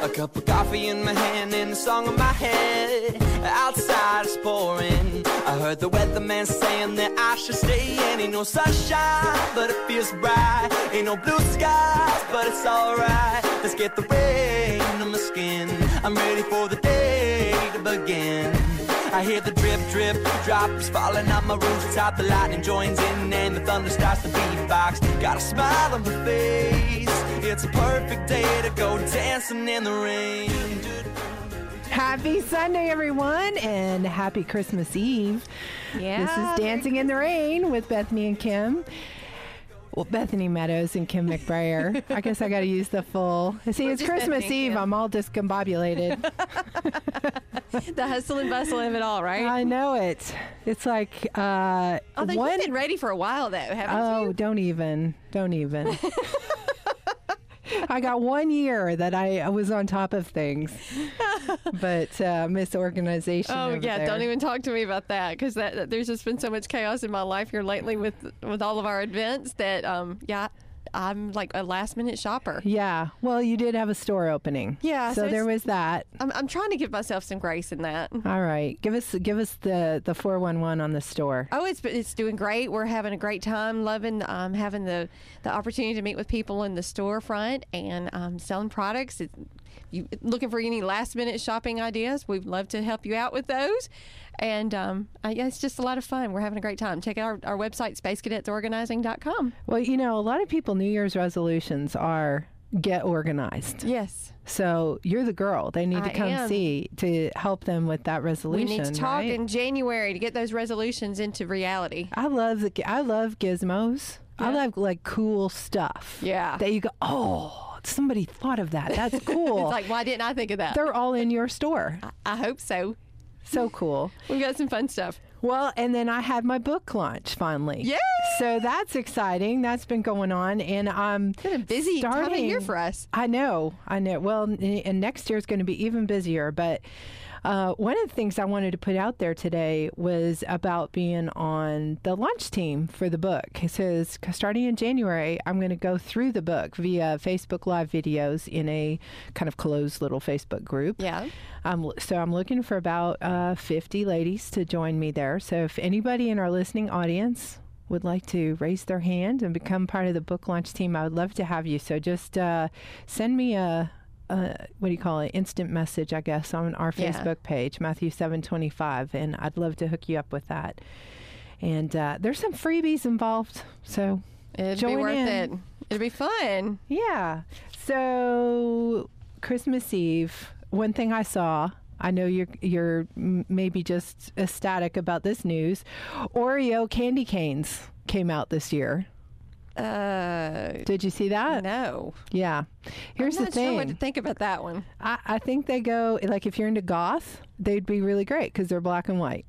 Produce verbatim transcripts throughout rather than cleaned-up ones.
cup of coffee in my hand and a song in my head. Outside it's pouring. I heard the weatherman saying that I should stay in. Ain't no sunshine, but it feels bright. Ain't no blue skies, but it's alright. Let's get the rain on my skin. I'm ready for the day to begin. I hear the drip, drip, drops falling on my rooftop. The lightning joins in and the thunder starts to beatbox. Got a smile on my face. It's a perfect day to go dancing in the rain. Happy Sunday, everyone, and happy Christmas Eve. Yeah. This is Dancing in the Rain with Bethany and Kim. Well, Bethany Meadows and Kim McBrayer. I guess I got to use the full. See, it's Christmas Bethany, Eve. Kim. I'm all discombobulated. The hustle and bustle of it all, right? I know it. It's like uh, Although one. you've been ready for a while, though, haven't Oh, you? don't even. Don't even. I got one year that I, I was on top of things, but uh, misorganization. Oh, over yeah. there. Don't even talk to me about that because that, that there's just been so much chaos in my life here lately with with all of our events that, um, yeah, I'm like a last minute shopper. Yeah. Well, you did have a store opening. Yeah, So, so there it's- was that. I'm, I'm trying to give myself some grace in that. All right. Give us give us the the four one one on the store. Oh, it's it's doing great. We're having a great time, loving um, having the, the opportunity to meet with people in the storefront and um, selling products. It, you looking for any last minute shopping ideas? We'd love to help you out with those. And um, I guess it's just a lot of fun. We're having a great time. Check out our, our website, space cadets organizing dot com. Well, you know, a lot of people New Year's resolutions are get organized. Yes. So you're the girl they need to I come am. see to help them with that We resolution. need to talk right? in January to get those resolutions into reality. I love the I love gizmos. I Yeah. love like cool stuff. Yeah. That you go, oh, somebody thought of that. That's cool. It's like, why didn't I think of that? They're all in your store. I, I hope so. So cool. We've got some fun stuff. Well, and then I had my book launch finally. Yay! So that's exciting. That's been going on, and I'm It's been a busy time of starting- year for us. I know, I know. Well, n- and next year is going to be even busier. But uh, one of the things I wanted to put out there today was about being on the launch team for the book. It says starting in January, I'm going to go through the book via Facebook Live videos in a kind of closed little Facebook group. Yeah. Um, so I'm looking for about uh, fifty ladies to join me there. So if anybody in our listening audience would like to raise their hand and become part of the book launch team, I would love to have you. So just uh, send me a, a, what do you call it, instant message, I guess, on our Yeah. Facebook page, Matthew seven twenty-five, and I'd love to hook you up with that. And uh, there's some freebies involved, so It'd join be worth in. it. It'd be fun. Yeah. So Christmas Eve, one thing I saw, I know you're you're m- maybe just ecstatic about this news. Oreo candy canes came out this year. Uh, Did you see that? no. Yeah. Here's I'm the not sure what thing. to think about that one. I, I think they go, like if you're into goth, they'd be really great because they're black and white.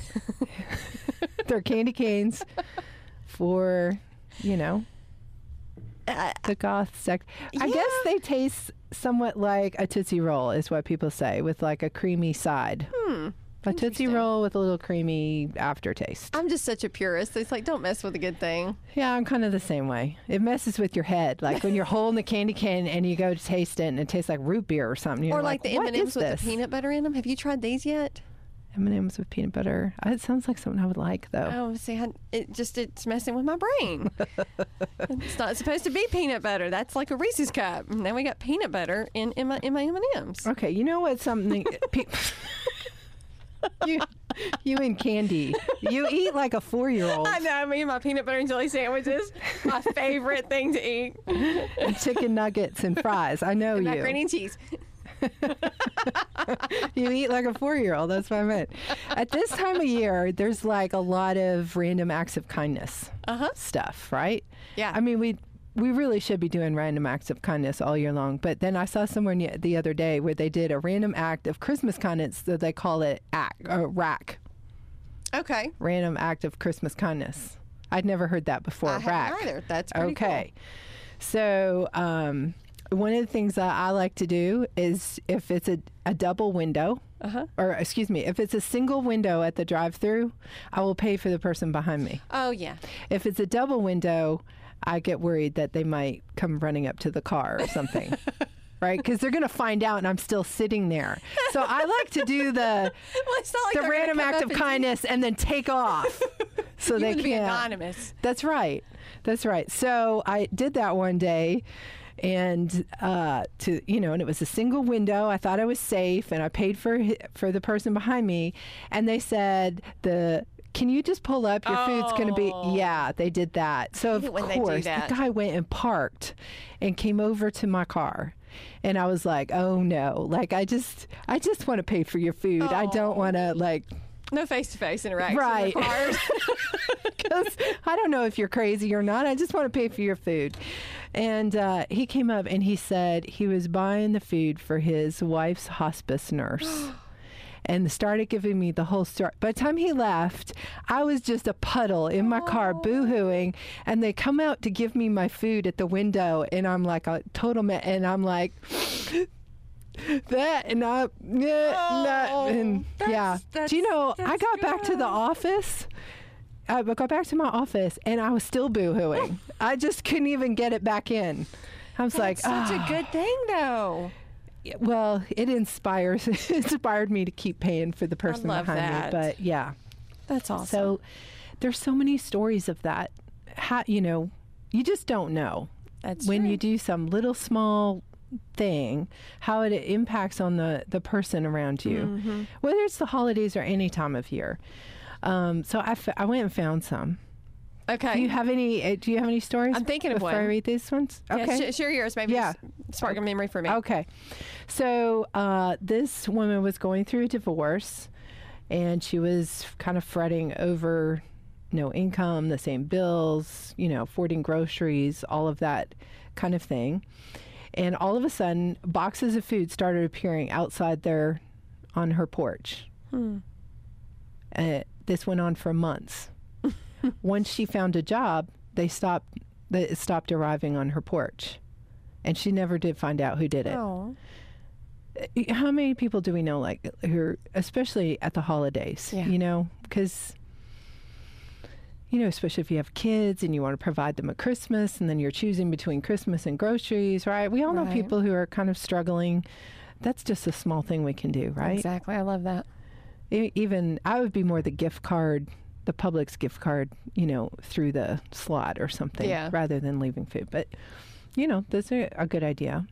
They're candy canes for, you know, Uh, the goth sect. I Yeah. guess they taste somewhat like a Tootsie Roll, is what people say, with like a creamy side. hmm. A Tootsie Interesting. Roll with a little creamy aftertaste. I'm just such a purist. It's like, don't mess with a good thing. Yeah, I'm kind of the same way. It messes with your head. Like when you're holding the candy cane and you go to taste it and it tastes like root beer or something. You're or like, the "What M and M's is with this?" the peanut butter in them. Have you tried these yet? M and M's with peanut butter. Uh, It sounds like something I would like, though. Oh, see, I, it just it's messing with my brain. It's not supposed to be peanut butter. That's like a Reese's cup. And now we got peanut butter in in my in my M and M's. Okay, you know what? Something. pe- you, you and candy. You eat like a four-year-old. I know. Me and my peanut butter and jelly sandwiches, my favorite thing to eat. And chicken nuggets and fries. I know And you. macaroni and cheese. You eat like a four-year-old. That's what I meant. At this time of year, there's like a lot of random acts of kindness Uh-huh. stuff, right? Yeah. I mean, we we really should be doing random acts of kindness all year long. But then I saw somewhere ne- the other day where they did a random act of Christmas kindness. So they call it act or rack. Okay. Random act of Christmas kindness. I'd never heard that before. I rack. haven't either. That's pretty Okay. So um, one of the things that I like to do is if it's a, a double window, Uh-huh. or excuse me, if it's a single window at the drive-through, I will pay for the person behind me. Oh, yeah. If it's a double window, I get worried that they might come running up to the car or something. right? Because they're going to find out and I'm still sitting there. So I like to do the, Well, it's not like the they're gonna random come act up of and- kindness and then take off. So You they want to be can't. anonymous. That's right. That's right. So I did that one day. And uh, to you know, and it was a single window. I thought I was safe, and I paid for for the person behind me. And they said, "The can you just pull up? Your food's going to be." Oh. Yeah, they did that. So hate of when they do course, that. the guy went and parked, and came over to my car, and I was like, "Oh no! Like I just I just want to pay for your food. I don't want to like." No face-to-face interaction. Right. required. Because I don't know if you're crazy or not. I just want to pay for your food. And uh, he came up and he said he was buying the food for his wife's hospice nurse. And started giving me the whole story. By the time he left, I was just a puddle in my car, boo-hooing. And they come out to give me my food at the window, and I'm like a total ma- and I'm like that, and I yeah, Oh, and yeah. that's- Do you know? I that's got back to the good. office. I got back to my office, and I was still boo-hooing. I just couldn't even get it back in. I was like, That's such "Ah." a good thing, though. Well, it inspires it inspired me to keep paying for the person love behind that. me. But yeah, That's awesome. so there's so many stories of that. How, you know, you just don't know That's when true. you do some little small thing how it impacts on the the person around you, Mm-hmm. whether it's the holidays or any time of year. Um, so I, f- I went and found some. Okay. Do you have any? Uh, do you have any stories? I'm thinking of before I one. read these ones. Yeah, Okay. sh- share yours. Maybe Yeah. s- spark a memory for me. Okay. So uh, this woman was going through a divorce, and she was kind of fretting over no income, the same bills, you know, affording groceries, all of that kind of thing. And all of a sudden, boxes of food started appearing outside there on her porch. Hmm. Uh, this went on for months. Once she found a job, they stopped. They it stopped arriving on her porch, and she never did find out who did it. Oh. How many people do we know, like, who are, especially at the holidays, Yeah. you know, because, you know, especially if you have kids and you want to provide them at Christmas, and then you're choosing between Christmas and groceries, right? We all know Right. people who are kind of struggling. That's just a small thing we can do, right? Exactly. I love that. E- Even I would be more the gift card, the Publix gift card, you know, through the slot or something, Yeah. rather than leaving food. But, you know, that's a, a good idea.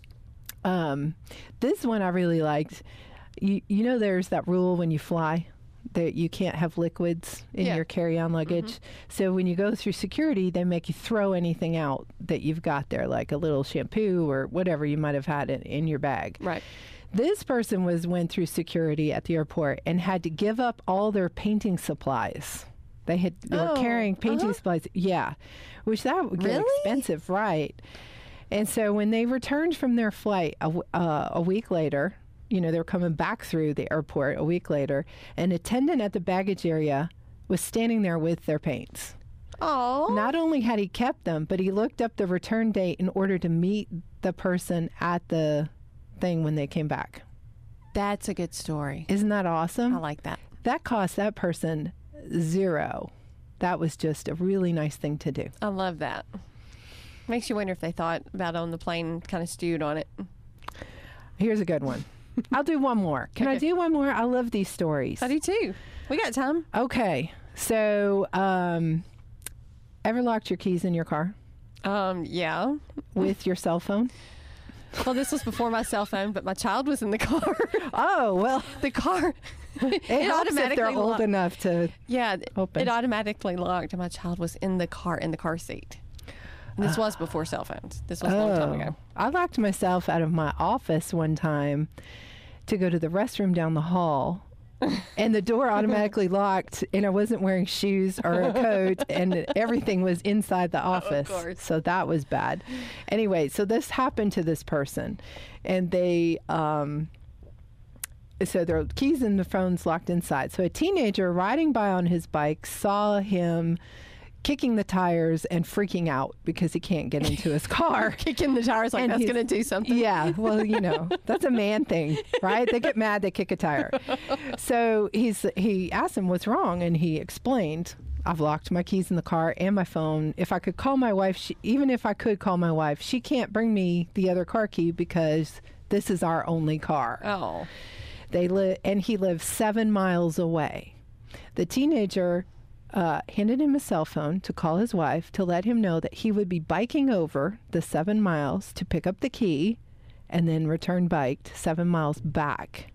Um, this one I really liked. You, you know, there's that rule when you fly that you can't have liquids in Yeah. your carry-on luggage. So when you go through security, they make you throw anything out that you've got there, like a little shampoo or whatever you might have had in, in your bag. Right. This person was went through security at the airport and had to give up all their painting supplies. They had they were Oh, carrying painting uh-huh. supplies. Yeah, which that would get Really? expensive, right? And so when they returned from their flight a, w- uh, a week later, you know, they were coming back through the airport a week later, an attendant at the baggage area was standing there with their paints. Oh. Not only had he kept them, but he looked up the return date in order to meet the person at the thing when they came back. That's a good story. Isn't that awesome? I like that. That cost that person zero. That was just a really nice thing to do. I love that. Makes you wonder if they thought about it on the plane, kind of stewed on it. Here's a good one. I'll do one more. Can I Okay. do one more? I love these stories. I do too. We got time. Okay. So, um, ever locked your keys in your car Um, yeah. with your cell phone? Well, this was before my cell phone, but my child was in the car. Oh, well, the car. it, helps if they're automatically old locked. enough to. Yeah, Open. it automatically locked, and my child was in the car in the car seat. And this was before cell phones. This was a long time ago. I locked myself out of my office one time to go to the restroom down the hall, and the door automatically locked, and I wasn't wearing shoes or a coat, and everything was inside the office. course. So that was bad. Anyway, so this happened to this person, and they. Um, So their keys and the phone's locked inside. So a teenager riding by on his bike saw him kicking the tires and freaking out because he can't get into his car. Kicking the tires like And that's he's- going to do something. Yeah, well, you know, that's a man thing, right? They get mad, they kick a tire. So he's he asked him what's wrong, and he explained. I've locked my keys in the car and my phone. If I could call my wife, she, even if I could call my wife, she can't bring me the other car key because this is our only car. Oh. They live, and he lives seven miles away. The teenager uh, handed him a cell phone to call his wife to let him know that he would be biking over the seven miles to pick up the key and then return biked seven miles back.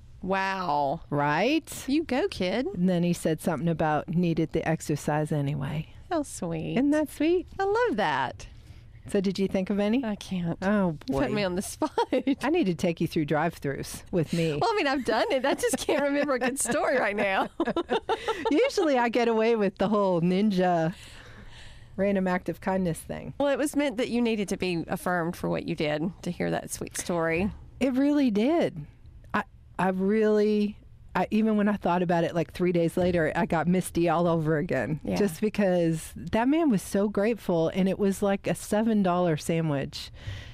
Wow. Right? You go, kid. And then he said something about needed the exercise anyway. How sweet. Isn't that sweet? I love that. So did you think of any? I can't. Oh, boy. Put me on the spot. I need to take you through drive-thrus with me. Well, I mean, I've done it. I just can't remember a good story right now. Usually I get away with the whole ninja random act of kindness thing. Well, it was meant that you needed to be affirmed for what you did to hear that sweet story. It really did. I I really, I, even when I thought about it like three days later, I got misty all over again. Yeah. Just because that man was so grateful, and it was like a seven dollar sandwich.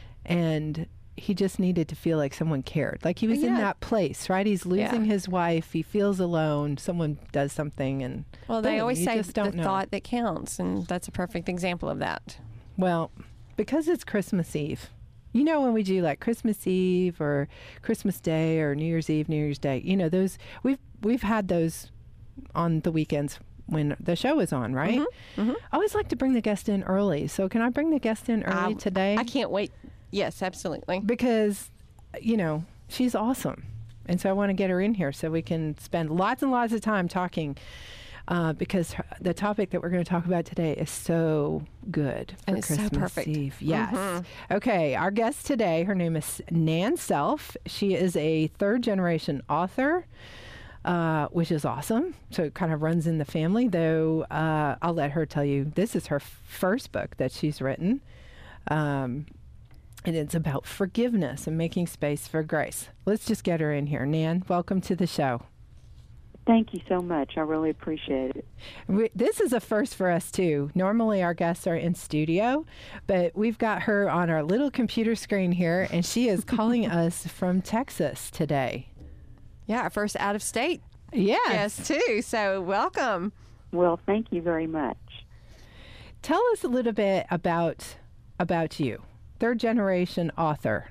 And he just needed to feel like someone cared. Like he was in Yeah. that place, right? He's losing Yeah. his wife. He feels alone. Someone does something, and Well, they boom, always you say just the don't know. thought that counts, and that's a perfect example of that. Well, because it's Christmas Eve. You know, when we do like Christmas Eve or Christmas Day or New Year's Eve, New Year's Day, you know, those we've we've had those on the weekends when the show is on, right? Mm-hmm, mm-hmm. I always like to bring the guest in early. So can I bring the guest in early I, today? I can't wait. Yes, absolutely. Because, you know, she's awesome. And so I want to get her in here so we can spend lots and lots of time talking uh, because her, the topic that we're going to talk about today is so good for And it's so Christmas perfect. Eve. Yes. Mhm. Okay, our guest today, her name is Nan Self. She is a third generation author. Uh, which is awesome. So it kind of runs in the family, though uh, I'll let her tell you this is her f- first book that she's written. Um, and it's about forgiveness and making space for grace. Let's just get her in here. Nan, welcome to the show. Thank you so much. I really appreciate it. We, this is a first for us, too. Normally, our guests are in studio, but we've got her on our little computer screen here, and she is calling us from Texas today. Yeah, our first out of state Yes. guest, too. So welcome. Well, thank you very much. Tell us a little bit about about you, third generation author.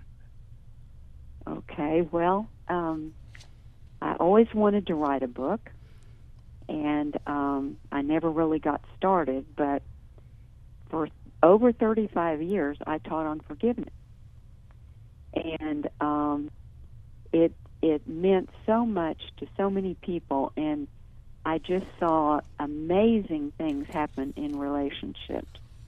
Okay, well, um, I always wanted to write a book, and um, I never really got started, but for over thirty-five years, I taught on forgiveness. And um, it it meant so much to so many people, and I just saw amazing things happen in relationships.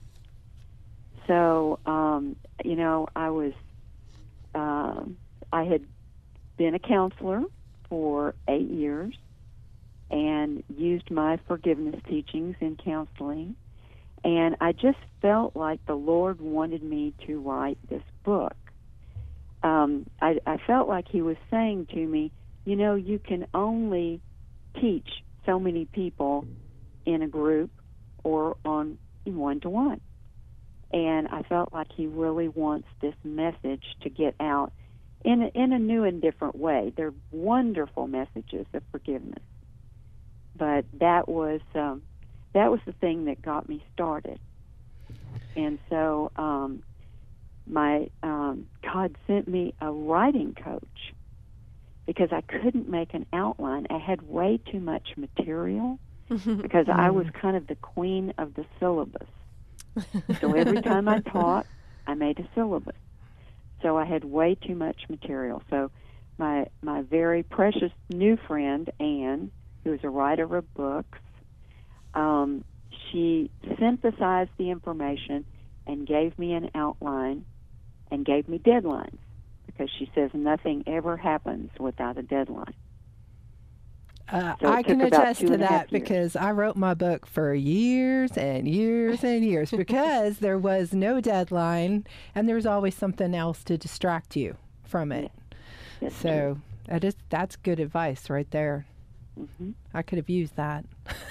So, um, you know, I was, uh, I had been a counselor for eight years and used my forgiveness teachings in counseling. And I just felt like the Lord wanted me to write this book. Um, I, I felt like He was saying to me, you know, you can only teach so many people in a group or on one-to-one. And I felt like He really wants this message to get out in a, in a new and different way. They're wonderful messages of forgiveness. But that was um, that was the thing that got me started. And so um, my um, God sent me a writing coach because I couldn't make an outline. I had way too much material because I was kind of the queen of the syllabus. So every time I taught, I made a syllabus. So I had way too much material. So my my very precious new friend, Anne, who is a writer of books, um, she synthesized the information and gave me an outline and gave me deadlines because she says nothing ever happens without a deadline. Uh, So it I can took about attest two to and a half that years. because I wrote my book for years and years and years because there was no deadline and there was always something else to distract you from it. That's So that is that's good advice right there. hmm I could have used that.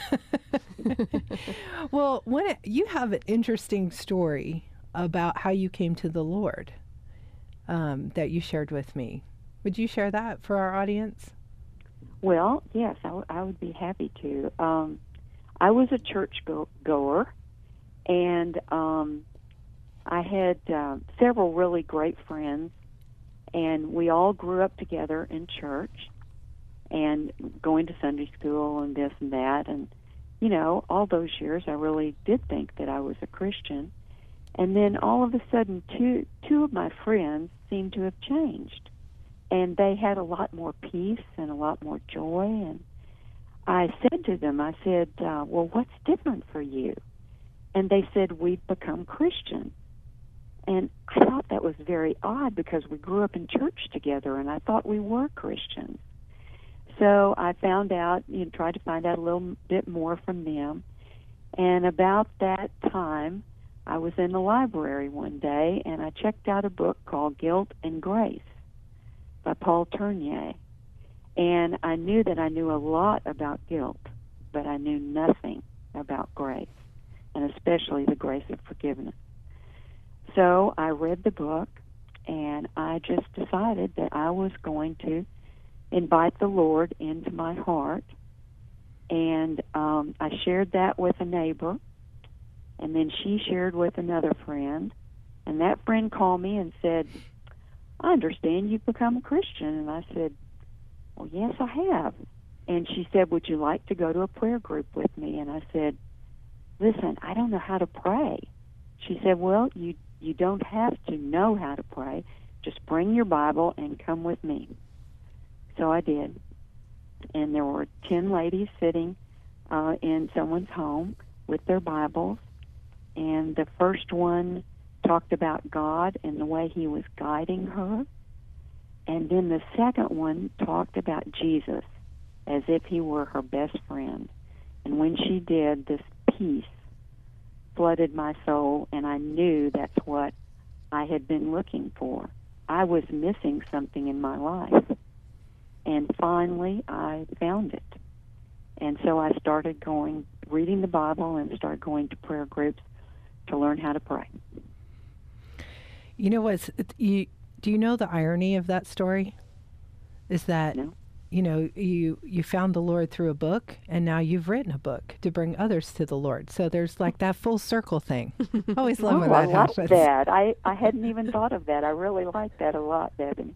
Well, when it, you have an interesting story about how you came to the Lord um, that you shared with me. Would you share that for our audience? Well, yes, I, w- I would be happy to. Um, I was a church go- goer, and um, I had uh, several really great friends, and we all grew up together in church and going to Sunday school and this and that. And, you know, all those years I really did think that I was a Christian. And then all of a sudden, two two of my friends seemed to have changed. And they had a lot more peace and a lot more joy. And I said to them, I said, uh, well, what's different for you? And they said, we've become Christian. And I thought that was very odd because we grew up in church together, and I thought we were Christians. So I found out, you know, tried to find out a little bit more from them. And about that time, I was in the library one day, and I checked out a book called Guilt and Grace by Paul Tournier. And I knew that I knew a lot about guilt, but I knew nothing about grace, and especially the grace of forgiveness. So I read the book, and I just decided that I was going to invite the Lord into my heart. And um, I shared that with a neighbor, and then she shared with another friend. And that friend called me and said, I understand you've become a Christian. And I said, well, yes, I have. And she said, would you like to go to a prayer group with me? And I said, listen, I don't know how to pray. She said, well, you you don't have to know how to pray. Just bring your Bible and come with me. So I did. And there were ten ladies sitting uh, in someone's home with their Bibles. And the first one talked about God and the way he was guiding her. And then the second one talked about Jesus as if he were her best friend. And when she did, this peace flooded my soul, and I knew that's what I had been looking for. I was missing something in my life. And finally, I found it. And so I started going, reading the Bible, and started going to prayer groups to learn how to pray. You know what's, you, do you know the irony of that story? Is that, No. you know, you, you found the Lord through a book, and now you've written a book to bring others to the Lord. So there's like that full circle thing. Always love Oh, when I that like happens. that. I, I hadn't even thought of that. I really like that a lot, Debbie.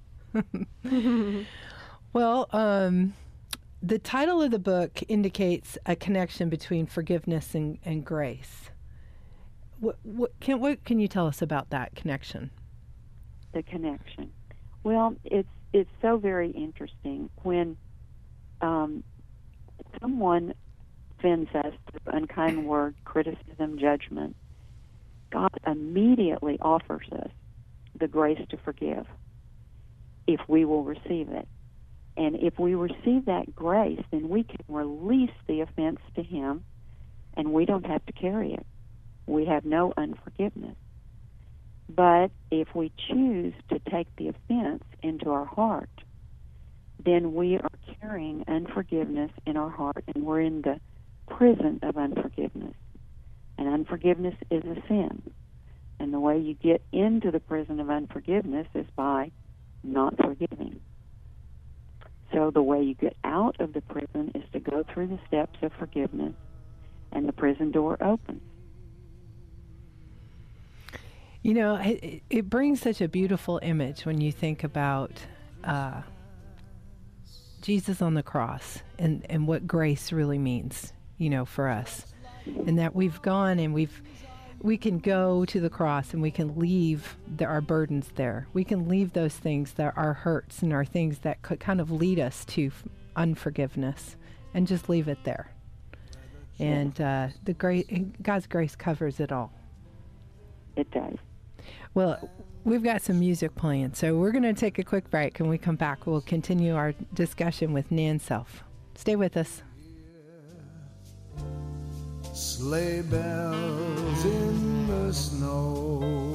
Well, um, the title of the book indicates a connection between forgiveness and, and grace. What, what can what can you tell us about that connection? The connection. Well, it's it's so very interesting when um, someone offends us through unkind word, criticism, judgment. God immediately offers us the grace to forgive if we will receive it. And if we receive that grace, then we can release the offense to him, and we don't have to carry it. We have no unforgiveness. But if we choose to take the offense into our heart, then we are carrying unforgiveness in our heart, and we're in the prison of unforgiveness. And unforgiveness is a sin. And the way you get into the prison of unforgiveness is by not forgiving. So the way you get out of the prison is to go through the steps of forgiveness, and the prison door opens. You know, it, it brings such a beautiful image when you think about uh, Jesus on the cross and, and what grace really means, you know, for us. And that we've gone and we've we can go to the cross and we can leave the, our burdens there. We can leave those things that are hurts and our things that could kind of lead us to f- unforgiveness, and just leave it there. And uh, the great God's grace covers it all. It does. Well, we've got some music playing, so we're going to take a quick break. When we come back, we'll continue our discussion with Nan Self. Stay with us. Sleigh bells in the snow,